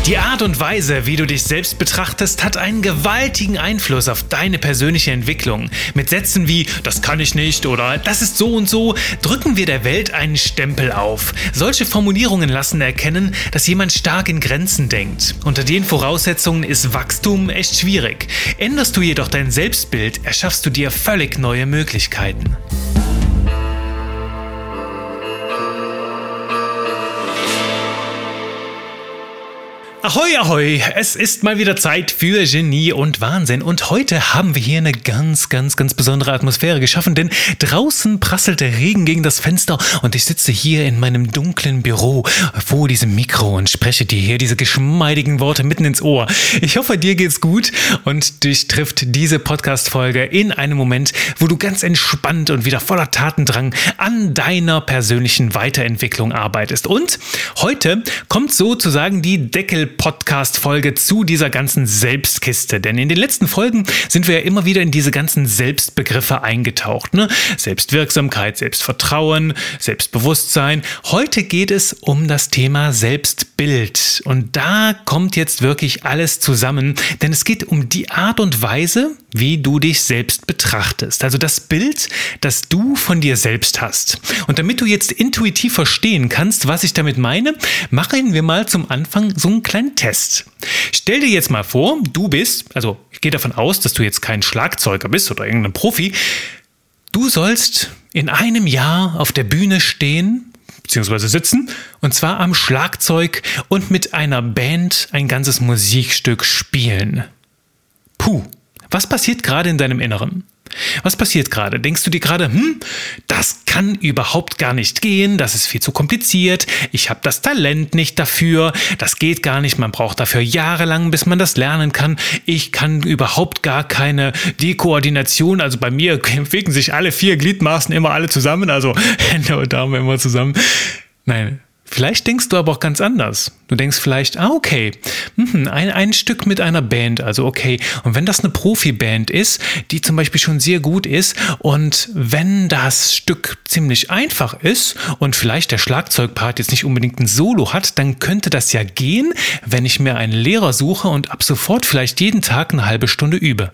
Die Art und Weise, wie du dich selbst betrachtest, hat einen gewaltigen Einfluss auf deine persönliche Entwicklung. Mit Sätzen wie „das kann ich nicht" oder „das ist so und so" drücken wir der Welt einen Stempel auf. Solche Formulierungen lassen erkennen, dass jemand stark in Grenzen denkt. Unter den Voraussetzungen ist Wachstum echt schwierig. Änderst du jedoch dein Selbstbild, erschaffst du dir völlig neue Möglichkeiten. Ahoi, ahoi! Es ist mal wieder Zeit für Genie und Wahnsinn. Und heute haben wir hier eine ganz besondere Atmosphäre geschaffen, denn draußen prasselt der Regen gegen das Fenster und ich sitze hier in meinem dunklen Büro vor diesem Mikro und spreche dir hier diese geschmeidigen Worte mitten ins Ohr. Ich hoffe, dir geht's gut und dich trifft diese Podcast-Folge in einem Moment, wo du ganz entspannt und wieder voller Tatendrang an deiner persönlichen Weiterentwicklung arbeitest. Und heute kommt sozusagen die Deckel-Podcast-Folge zu dieser ganzen Selbstkiste. Denn in den letzten Folgen sind wir ja immer wieder in diese ganzen Selbstbegriffe eingetaucht. Ne? Selbstwirksamkeit, Selbstvertrauen, Selbstbewusstsein. Heute geht es um das Thema Selbstbild. Und da kommt jetzt wirklich alles zusammen. Denn es geht um die Art und Weise, wie du dich selbst betrachtest. Also das Bild, das du von dir selbst hast. Und damit du jetzt intuitiv verstehen kannst, was ich damit meine, machen wir mal zum Anfang so einen kleinen Test. Stell dir jetzt mal vor, du bist, also ich gehe davon aus, dass du jetzt kein Schlagzeuger bist oder irgendein Profi. Du sollst in einem Jahr auf der Bühne stehen, beziehungsweise sitzen, und zwar am Schlagzeug und mit einer Band ein ganzes Musikstück spielen. Puh. Was passiert gerade in deinem Inneren? Was passiert gerade? Denkst du dir gerade, das kann überhaupt gar nicht gehen, das ist viel zu kompliziert, ich habe das Talent nicht dafür, das geht gar nicht, man braucht dafür jahrelang, bis man das lernen kann, ich kann überhaupt gar keine Koordination, also bei mir bewegen sich alle 4 Gliedmaßen immer alle zusammen, also Hände und Daumen immer zusammen. Nein. Vielleicht denkst du aber auch ganz anders. Du denkst vielleicht, okay, ein Stück mit einer Band, also okay. Und wenn das eine Profiband ist, die zum Beispiel schon sehr gut ist und wenn das Stück ziemlich einfach ist und vielleicht der Schlagzeugpart jetzt nicht unbedingt ein Solo hat, dann könnte das ja gehen, wenn ich mir einen Lehrer suche und ab sofort vielleicht jeden Tag eine halbe Stunde übe.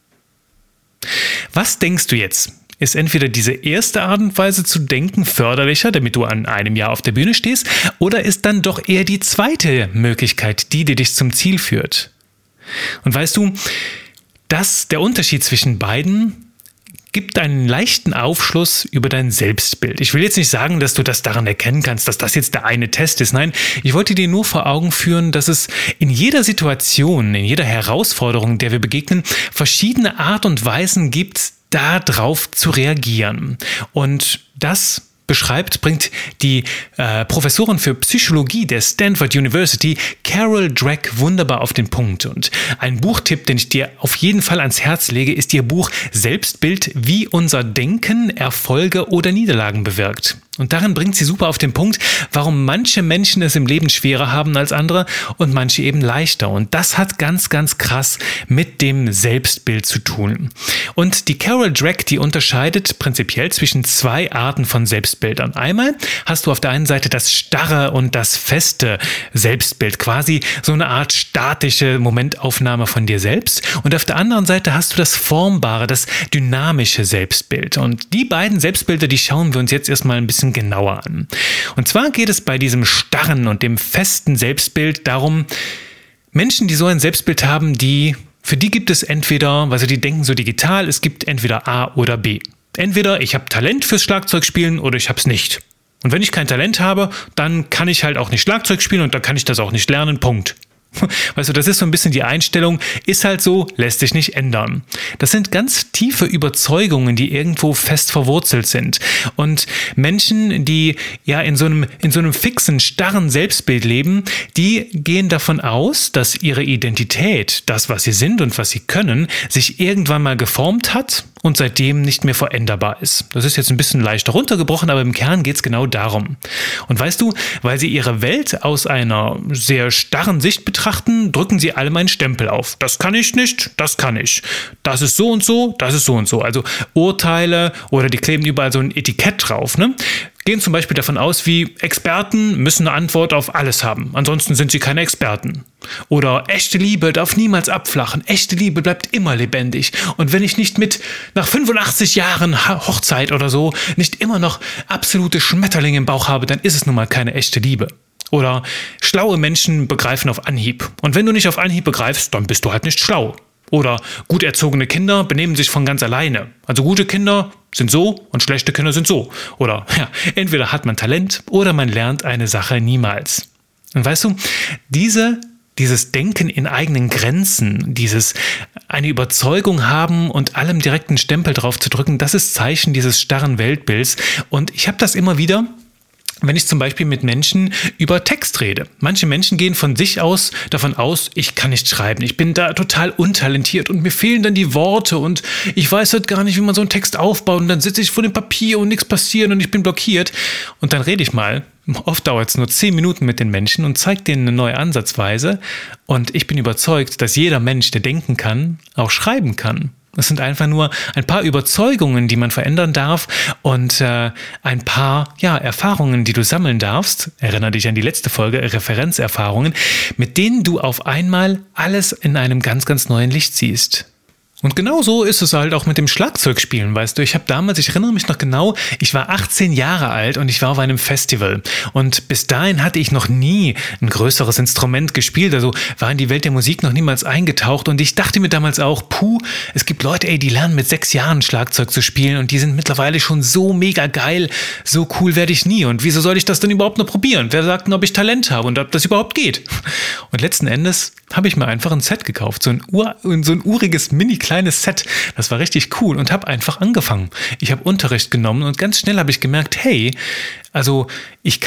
Was denkst du jetzt? Ist entweder diese erste Art und Weise zu denken förderlicher, damit du an einem Jahr auf der Bühne stehst, oder ist dann doch eher die zweite Möglichkeit, die dich zum Ziel führt? Und weißt du, der Unterschied zwischen beiden gibt einen leichten Aufschluss über dein Selbstbild. Ich will jetzt nicht sagen, dass du das daran erkennen kannst, dass das jetzt der eine Test ist. Nein, ich wollte dir nur vor Augen führen, dass es in jeder Situation, in jeder Herausforderung, der wir begegnen, verschiedene Art und Weisen gibt, darauf zu reagieren. Und das bringt die Professorin für Psychologie der Stanford University, Carol Dweck, wunderbar auf den Punkt. Und ein Buchtipp, den ich dir auf jeden Fall ans Herz lege, ist ihr Buch Selbstbild, wie unser Denken Erfolge oder Niederlagen bewirkt. Und darin bringt sie super auf den Punkt, warum manche Menschen es im Leben schwerer haben als andere und manche eben leichter. Und das hat ganz krass mit dem Selbstbild zu tun. Und die Carol Dweck, die unterscheidet prinzipiell zwischen 2 Arten von Selbstbildern. Einmal hast du auf der einen Seite das starre und das feste Selbstbild, quasi so eine Art statische Momentaufnahme von dir selbst. Und auf der anderen Seite hast du das formbare, das dynamische Selbstbild. Und die beiden Selbstbilder, die schauen wir uns jetzt erstmal ein bisschen genauer an. Und zwar geht es bei diesem starren und dem festen Selbstbild darum, Menschen, die so ein Selbstbild haben, für die gibt es entweder, also die denken so digital, es gibt entweder A oder B. Entweder ich habe Talent fürs Schlagzeugspielen oder ich habe es nicht. Und wenn ich kein Talent habe, dann kann ich halt auch nicht Schlagzeug spielen und dann kann ich das auch nicht lernen, Punkt. Weißt du, das ist so ein bisschen die Einstellung, ist halt so, lässt sich nicht ändern. Das sind ganz tiefe Überzeugungen, die irgendwo fest verwurzelt sind. Und Menschen, die ja in so einem fixen, starren Selbstbild leben, die gehen davon aus, dass ihre Identität, das, was sie sind und was sie können, sich irgendwann mal geformt hat und seitdem nicht mehr veränderbar ist. Das ist jetzt ein bisschen leichter runtergebrochen, aber im Kern geht es genau darum. Und weißt du, weil sie ihre Welt aus einer sehr starren Sicht betrachten, drücken sie allem einen Stempel auf. Das kann ich nicht, das kann ich. Das ist so und so, das ist so und so. Also Urteile oder die kleben überall so ein Etikett drauf. Ne? gehen zum Beispiel davon aus, wie Experten müssen eine Antwort auf alles haben, ansonsten sind sie keine Experten. Oder echte Liebe darf niemals abflachen, echte Liebe bleibt immer lebendig. Und wenn ich nicht nach 85 Jahren Hochzeit oder so, nicht immer noch absolute Schmetterlinge im Bauch habe, dann ist es nun mal keine echte Liebe. Oder schlaue Menschen begreifen auf Anhieb. Und wenn du nicht auf Anhieb begreifst, dann bist du halt nicht schlau. Oder gut erzogene Kinder benehmen sich von ganz alleine. Also gute Kinder sind so und schlechte Kinder sind so. Oder entweder hat man Talent oder man lernt eine Sache niemals. Und weißt du, dieses Denken in eigenen Grenzen, dieses eine Überzeugung haben und allem direkten Stempel drauf zu drücken, das ist Zeichen dieses starren Weltbilds. Und ich habe das immer wieder, wenn ich zum Beispiel mit Menschen über Text rede. Manche Menschen gehen von sich aus davon aus, ich kann nicht schreiben, ich bin da total untalentiert und mir fehlen dann die Worte und ich weiß halt gar nicht, wie man so einen Text aufbaut und dann sitze ich vor dem Papier und nichts passiert und ich bin blockiert. Und dann rede ich mal, oft dauert es nur 10 Minuten mit den Menschen und zeige denen eine neue Ansatzweise und ich bin überzeugt, dass jeder Mensch, der denken kann, auch schreiben kann. Es sind einfach nur ein paar Überzeugungen, die man verändern darf und ein paar Erfahrungen, die du sammeln darfst. Erinnere dich an die letzte Folge, Referenzerfahrungen, mit denen du auf einmal alles in einem ganz, ganz neuen Licht siehst. Und genau so ist es halt auch mit dem Schlagzeugspielen, weißt du. Ich erinnere mich noch genau, ich war 18 Jahre alt und ich war auf einem Festival. Und bis dahin hatte ich noch nie ein größeres Instrument gespielt, also war in die Welt der Musik noch niemals eingetaucht. Und ich dachte mir damals auch, es gibt Leute, die lernen mit 6 Jahren Schlagzeug zu spielen und die sind mittlerweile schon so mega geil, so cool werde ich nie. Und wieso soll ich das denn überhaupt noch probieren? Wer sagt denn, ob ich Talent habe und ob das überhaupt geht? Und letzten Endes habe ich mir einfach ein Set gekauft, so ein uriges, mini kleines Set. Das war richtig cool und habe einfach angefangen. Ich habe Unterricht genommen und ganz schnell habe ich gemerkt, also ich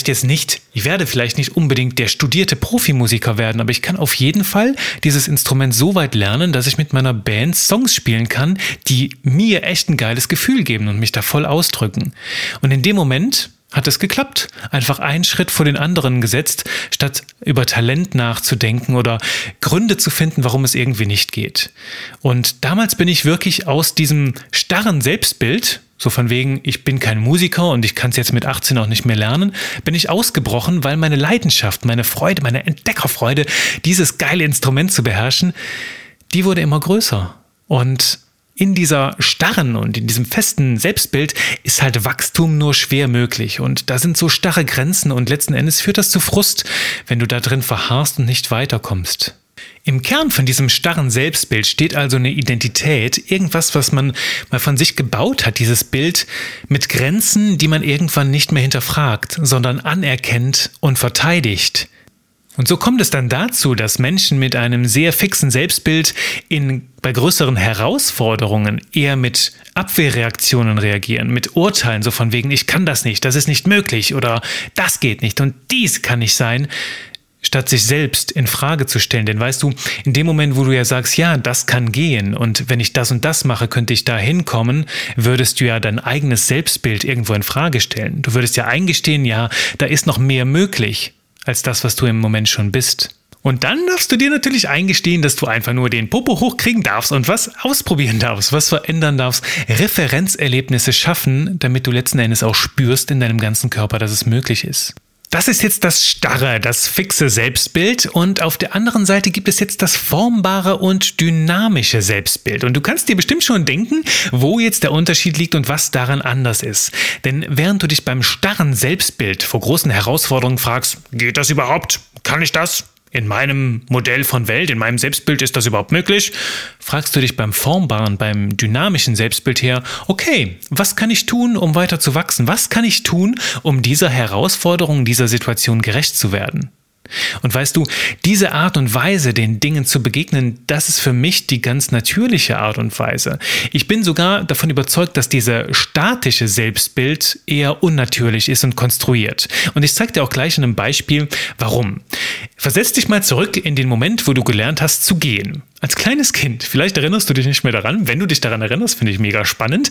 werde vielleicht nicht unbedingt der studierte Profimusiker werden, aber ich kann auf jeden Fall dieses Instrument so weit lernen, dass ich mit meiner Band Songs spielen kann, die mir echt ein geiles Gefühl geben und mich da voll ausdrücken. Und in dem Moment hat es geklappt. Einfach einen Schritt vor den anderen gesetzt, statt über Talent nachzudenken oder Gründe zu finden, warum es irgendwie nicht geht. Und damals bin ich wirklich aus diesem starren Selbstbild, so von wegen, ich bin kein Musiker und ich kann es jetzt mit 18 auch nicht mehr lernen, bin ich ausgebrochen, weil meine Leidenschaft, meine Freude, meine Entdeckerfreude, dieses geile Instrument zu beherrschen, die wurde immer größer. Und in dieser starren und in diesem festen Selbstbild ist halt Wachstum nur schwer möglich und da sind so starre Grenzen und letzten Endes führt das zu Frust, wenn du da drin verharrst und nicht weiterkommst. Im Kern von diesem starren Selbstbild steht also eine Identität, irgendwas, was man mal von sich gebaut hat, dieses Bild mit Grenzen, die man irgendwann nicht mehr hinterfragt, sondern anerkennt und verteidigt. Und so kommt es dann dazu, dass Menschen mit einem sehr fixen Selbstbild bei größeren Herausforderungen eher mit Abwehrreaktionen reagieren, mit Urteilen, so von wegen, ich kann das nicht, das ist nicht möglich oder das geht nicht und dies kann nicht sein, statt sich selbst in Frage zu stellen. Denn weißt du, in dem Moment, wo du ja sagst, ja, das kann gehen und wenn ich das und das mache, könnte ich da hinkommen, würdest du ja dein eigenes Selbstbild irgendwo in Frage stellen. Du würdest ja eingestehen, ja, da ist noch mehr möglich als das, was du im Moment schon bist. Und dann darfst du dir natürlich eingestehen, dass du einfach nur den Popo hochkriegen darfst und was ausprobieren darfst, was verändern darfst, Referenzerlebnisse schaffen, damit du letzten Endes auch spürst in deinem ganzen Körper, dass es möglich ist. Das ist jetzt das starre, das fixe Selbstbild und auf der anderen Seite gibt es jetzt das formbare und dynamische Selbstbild. Und du kannst dir bestimmt schon denken, wo jetzt der Unterschied liegt und was daran anders ist. Denn während du dich beim starren Selbstbild vor großen Herausforderungen fragst, geht das überhaupt? Kann ich das? In meinem Modell von Welt, in meinem Selbstbild ist das überhaupt möglich? Fragst du dich beim formbaren, beim dynamischen Selbstbild her, okay, was kann ich tun, um weiter zu wachsen? Was kann ich tun, um dieser Herausforderung, dieser Situation gerecht zu werden? Und weißt du, diese Art und Weise, den Dingen zu begegnen, das ist für mich die ganz natürliche Art und Weise. Ich bin sogar davon überzeugt, dass dieses statische Selbstbild eher unnatürlich ist und konstruiert. Und ich zeige dir auch gleich in einem Beispiel, warum. Versetz dich mal zurück in den Moment, wo du gelernt hast zu gehen. Als kleines Kind, vielleicht erinnerst du dich nicht mehr daran. Wenn du dich daran erinnerst, finde ich mega spannend,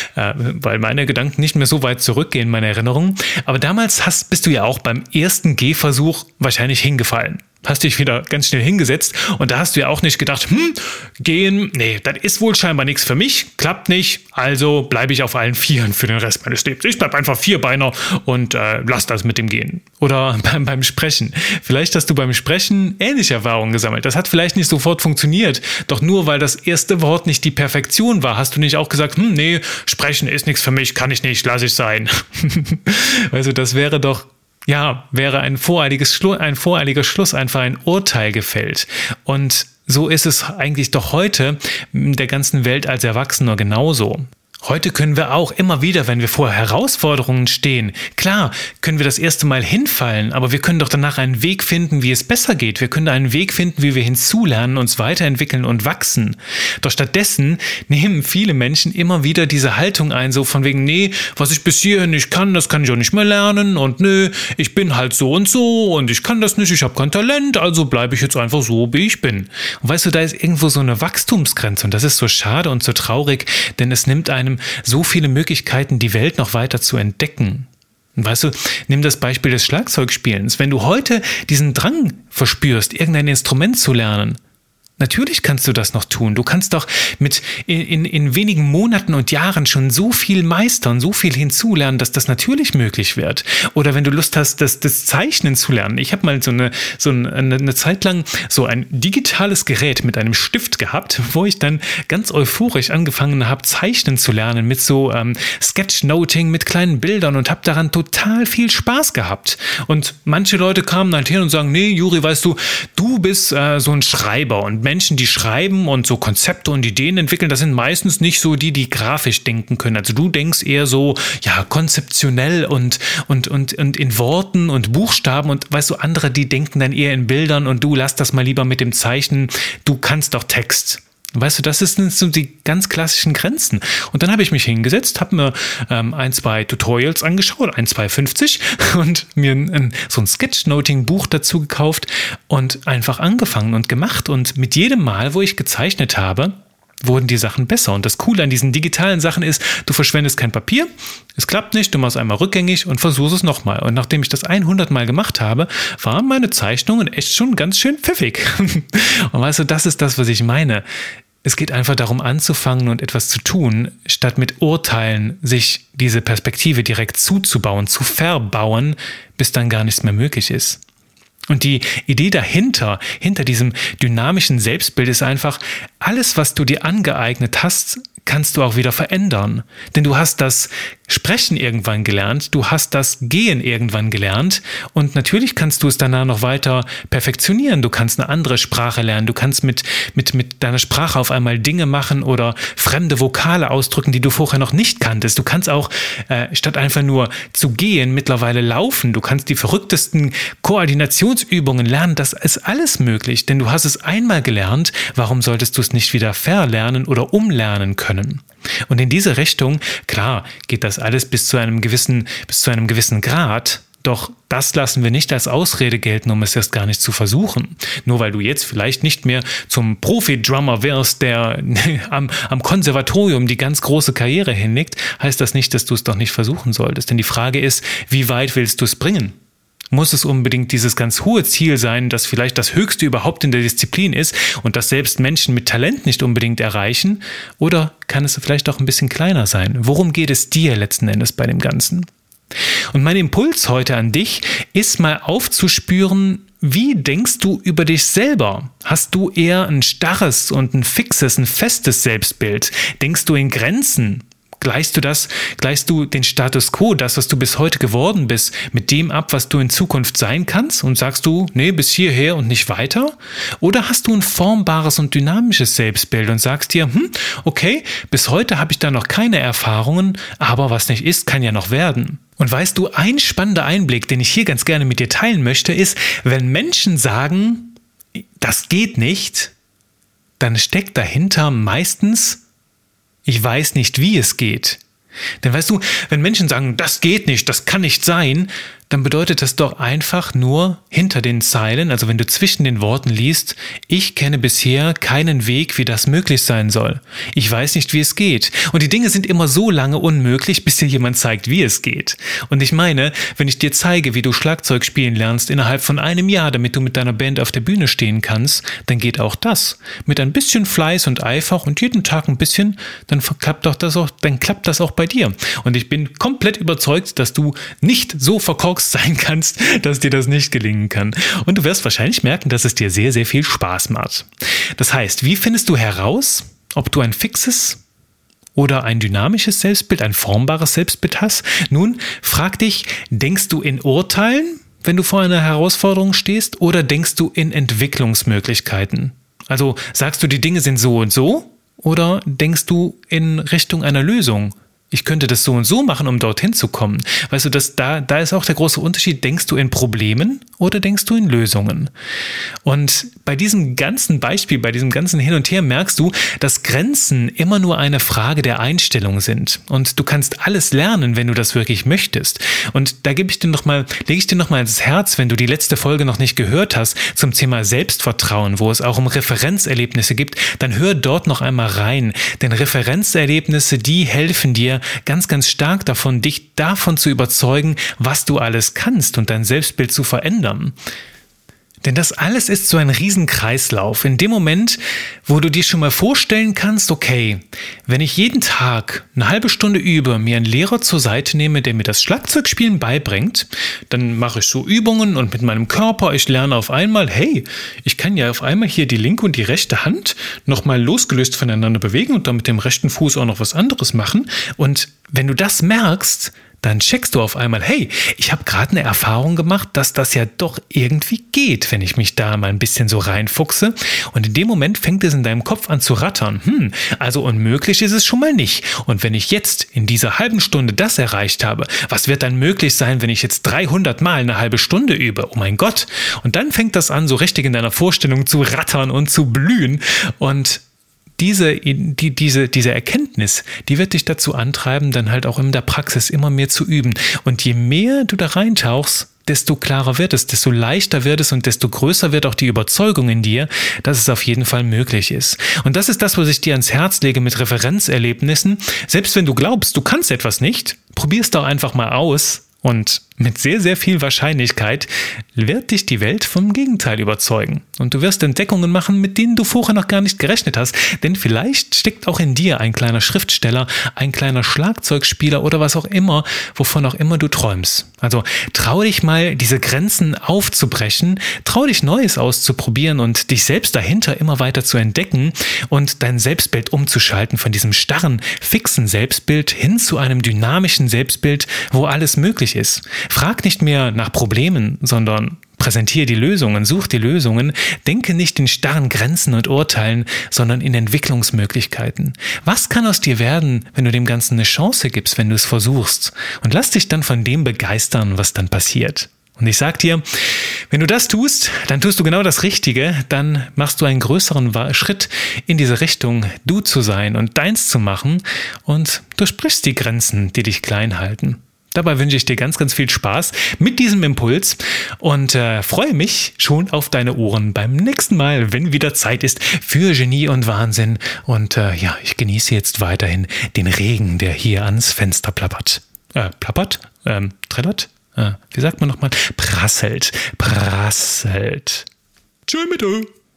weil meine Gedanken nicht mehr so weit zurückgehen in meine Erinnerungen. Aber damals bist du ja auch beim ersten Gehversuch wahrscheinlich hingefallen. hast dich wieder ganz schnell hingesetzt und da hast du ja auch nicht gedacht, gehen, nee, das ist wohl scheinbar nichts für mich, klappt nicht, also bleibe ich auf allen Vieren für den Rest meines Lebens. Ich bleibe einfach Vierbeiner und lass das mit dem Gehen. Oder beim Sprechen. Vielleicht hast du beim Sprechen ähnliche Erfahrungen gesammelt. Das hat vielleicht nicht sofort funktioniert, doch nur weil das erste Wort nicht die Perfektion war, hast du nicht auch gesagt, nee, Sprechen ist nichts für mich, kann ich nicht, lass ich sein. Also das wäre doch wäre ein voreiliger Schluss, einfach ein Urteil gefällt. Und so ist es eigentlich doch heute in der ganzen Welt als Erwachsener genauso. Heute können wir auch immer wieder, wenn wir vor Herausforderungen stehen, klar, können wir das erste Mal hinfallen, aber wir können doch danach einen Weg finden, wie es besser geht. Wir können einen Weg finden, wie wir hinzulernen, uns weiterentwickeln und wachsen. Doch stattdessen nehmen viele Menschen immer wieder diese Haltung ein, so von wegen, nee, was ich bis hierhin nicht kann, das kann ich auch nicht mehr lernen und nö, ich bin halt so und ich kann das nicht, ich habe kein Talent, also bleibe ich jetzt einfach so, wie ich bin. Und weißt du, da ist irgendwo so eine Wachstumsgrenze und das ist so schade und so traurig, denn es nimmt einem so viele Möglichkeiten, die Welt noch weiter zu entdecken. Und weißt du, nimm das Beispiel des Schlagzeugspielens. Wenn du heute diesen Drang verspürst, irgendein Instrument zu lernen, natürlich kannst du das noch tun. Du kannst doch in wenigen Monaten und Jahren schon so viel meistern, so viel hinzulernen, dass das natürlich möglich wird. Oder wenn du Lust hast, das Zeichnen zu lernen. Ich habe mal eine Zeit lang so ein digitales Gerät mit einem Stift gehabt, wo ich dann ganz euphorisch angefangen habe, Zeichnen zu lernen mit so Sketchnoting, mit kleinen Bildern und habe daran total viel Spaß gehabt. Und manche Leute kamen halt her und sagen, nee, Juri, weißt du, du bist so ein Schreiber und Menschen, die schreiben und so Konzepte und Ideen entwickeln, das sind meistens nicht so die grafisch denken können. Also du denkst eher so, konzeptionell und in Worten und Buchstaben und weißt du, andere, die denken dann eher in Bildern und du lass das mal lieber mit dem Zeichnen, du kannst doch Text. Weißt du, das sind so die ganz klassischen Grenzen. Und dann habe ich mich hingesetzt, habe mir 1-2 Tutorials angeschaut, 1,250 und mir so ein Sketchnoting-Buch dazu gekauft und einfach angefangen und gemacht. Und mit jedem Mal, wo ich gezeichnet habe, wurden die Sachen besser. Und das Coole an diesen digitalen Sachen ist, du verschwendest kein Papier, es klappt nicht, du machst einmal rückgängig und versuchst es nochmal. Und nachdem ich das 100 Mal gemacht habe, waren meine Zeichnungen echt schon ganz schön pfiffig. Und weißt du, das ist das, was ich meine. Es geht einfach darum, anzufangen und etwas zu tun, statt mit Urteilen sich diese Perspektive direkt zuzubauen, zu verbauen, bis dann gar nichts mehr möglich ist. Und die Idee dahinter, hinter diesem dynamischen Selbstbild ist einfach, alles, was du dir angeeignet hast, kannst du auch wieder verändern. Denn du hast das Sprechen irgendwann gelernt, du hast das Gehen irgendwann gelernt und natürlich kannst du es danach noch weiter perfektionieren. Du kannst eine andere Sprache lernen, du kannst mit deiner Sprache auf einmal Dinge machen oder fremde Vokale ausdrücken, die du vorher noch nicht kanntest. Du kannst auch, statt einfach nur zu gehen, mittlerweile laufen. Du kannst die verrücktesten Koordinationsübungen lernen. Das ist alles möglich, denn du hast es einmal gelernt. Warum solltest du es nicht wieder verlernen oder umlernen können? Und in diese Richtung, klar, geht das alles bis zu einem gewissen Grad, doch das lassen wir nicht als Ausrede gelten, um es erst gar nicht zu versuchen. Nur weil du jetzt vielleicht nicht mehr zum Profi-Drummer wirst, der am Konservatorium die ganz große Karriere hinlegt, heißt das nicht, dass du es doch nicht versuchen solltest. Denn die Frage ist, wie weit willst du es bringen? Muss es unbedingt dieses ganz hohe Ziel sein, das vielleicht das Höchste überhaupt in der Disziplin ist und das selbst Menschen mit Talent nicht unbedingt erreichen? Oder kann es vielleicht auch ein bisschen kleiner sein? Worum geht es dir letzten Endes bei dem Ganzen? Und mein Impuls heute an dich ist mal aufzuspüren, wie denkst du über dich selber? Hast du eher ein starres und ein festes Selbstbild? Denkst du in Grenzen? Gleichst du den Status quo, das, was du bis heute geworden bist, mit dem ab, was du in Zukunft sein kannst und sagst du, nee, bis hierher und nicht weiter? Oder hast du ein formbares und dynamisches Selbstbild und sagst dir, okay, bis heute habe ich da noch keine Erfahrungen, aber was nicht ist, kann ja noch werden. Und weißt du, ein spannender Einblick, den ich hier ganz gerne mit dir teilen möchte, ist, wenn Menschen sagen, das geht nicht, dann steckt dahinter meistens, ich weiß nicht, wie es geht. Denn weißt du, wenn Menschen sagen, das geht nicht, das kann nicht sein, dann bedeutet das doch einfach nur hinter den Zeilen, also wenn du zwischen den Worten liest, ich kenne bisher keinen Weg, wie das möglich sein soll. Ich weiß nicht, wie es geht. Und die Dinge sind immer so lange unmöglich, bis dir jemand zeigt, wie es geht. Und ich meine, wenn ich dir zeige, wie du Schlagzeug spielen lernst innerhalb von einem Jahr, damit du mit deiner Band auf der Bühne stehen kannst, dann geht auch das. Mit ein bisschen Fleiß und Eifer und jeden Tag ein bisschen, dann klappt das auch bei dir. Und ich bin komplett überzeugt, dass du nicht so verkorkst sein kannst, dass dir das nicht gelingen kann. Und du wirst wahrscheinlich merken, dass es dir sehr, sehr viel Spaß macht. Das heißt, wie findest du heraus, ob du ein fixes oder ein dynamisches Selbstbild, ein formbares Selbstbild hast? Nun, frag dich, denkst du in Urteilen, wenn du vor einer Herausforderung stehst, oder denkst du in Entwicklungsmöglichkeiten? Also sagst du, die Dinge sind so und so, oder denkst du in Richtung einer Lösung? Ich könnte das so und so machen, um dorthin zu kommen. Weißt du, da ist auch der große Unterschied. Denkst du in Problemen oder denkst du in Lösungen? Und bei diesem ganzen Beispiel, bei diesem ganzen Hin und Her merkst du, dass Grenzen immer nur eine Frage der Einstellung sind. Und du kannst alles lernen, wenn du das wirklich möchtest. Und da lege ich dir noch mal ins Herz, wenn du die letzte Folge noch nicht gehört hast, zum Thema Selbstvertrauen, wo es auch um Referenzerlebnisse gibt, dann hör dort noch einmal rein. Denn Referenzerlebnisse, die helfen dir ganz, ganz stark davon, dich davon zu überzeugen, was du alles kannst und dein Selbstbild zu verändern. Denn das alles ist so ein Riesenkreislauf. In dem Moment, wo du dir schon mal vorstellen kannst, okay, wenn ich jeden Tag eine halbe Stunde übe, mir einen Lehrer zur Seite nehme, der mir das Schlagzeugspielen beibringt, dann mache ich so Übungen und mit meinem Körper, ich lerne auf einmal, hey, ich kann ja auf einmal hier die linke und die rechte Hand nochmal losgelöst voneinander bewegen und dann mit dem rechten Fuß auch noch was anderes machen. Und wenn du das merkst, dann checkst du auf einmal, hey, ich habe gerade eine Erfahrung gemacht, dass das ja doch irgendwie geht, wenn ich mich da mal ein bisschen so reinfuchse. Und in dem Moment fängt es in deinem Kopf an zu rattern. Also unmöglich ist es schon mal nicht. Und wenn ich jetzt in dieser halben Stunde das erreicht habe, was wird dann möglich sein, wenn ich jetzt 300 Mal eine halbe Stunde übe? Oh mein Gott. Und dann fängt das an, so richtig in deiner Vorstellung zu rattern und zu blühen. Und diese Erkenntnis, die wird dich dazu antreiben, dann halt auch in der Praxis immer mehr zu üben. Und je mehr du da reintauchst, desto klarer wird es, desto leichter wird es und desto größer wird auch die Überzeugung in dir, dass es auf jeden Fall möglich ist. Und das ist das, was ich dir ans Herz lege mit Referenzerlebnissen. Selbst wenn du glaubst, du kannst etwas nicht, probier es doch einfach mal aus. Und mit sehr, sehr viel Wahrscheinlichkeit wird dich die Welt vom Gegenteil überzeugen. Und du wirst Entdeckungen machen, mit denen du vorher noch gar nicht gerechnet hast. Denn vielleicht steckt auch in dir ein kleiner Schriftsteller, ein kleiner Schlagzeugspieler oder was auch immer, wovon auch immer du träumst. Also trau dich mal, diese Grenzen aufzubrechen, trau dich Neues auszuprobieren und dich selbst dahinter immer weiter zu entdecken und dein Selbstbild umzuschalten von diesem starren, fixen Selbstbild hin zu einem dynamischen Selbstbild, wo alles möglich ist. Frag nicht mehr nach Problemen, sondern präsentiere die Lösungen, such die Lösungen, denke nicht in starren Grenzen und Urteilen, sondern in Entwicklungsmöglichkeiten. Was kann aus dir werden, wenn du dem Ganzen eine Chance gibst, wenn du es versuchst? Und lass dich dann von dem begeistern, was dann passiert. Und ich sag dir, wenn du das tust, dann tust du genau das Richtige, dann machst du einen größeren Schritt in diese Richtung, du zu sein und deins zu machen und du sprichst die Grenzen, die dich klein halten. Dabei wünsche ich dir ganz, ganz viel Spaß mit diesem Impuls und freue mich schon auf deine Ohren beim nächsten Mal, wenn wieder Zeit ist für Genie und Wahnsinn. Und ich genieße jetzt weiterhin den Regen, der hier ans Fenster plappert. Trällert? Wie sagt man nochmal? Prasselt. Tschö mit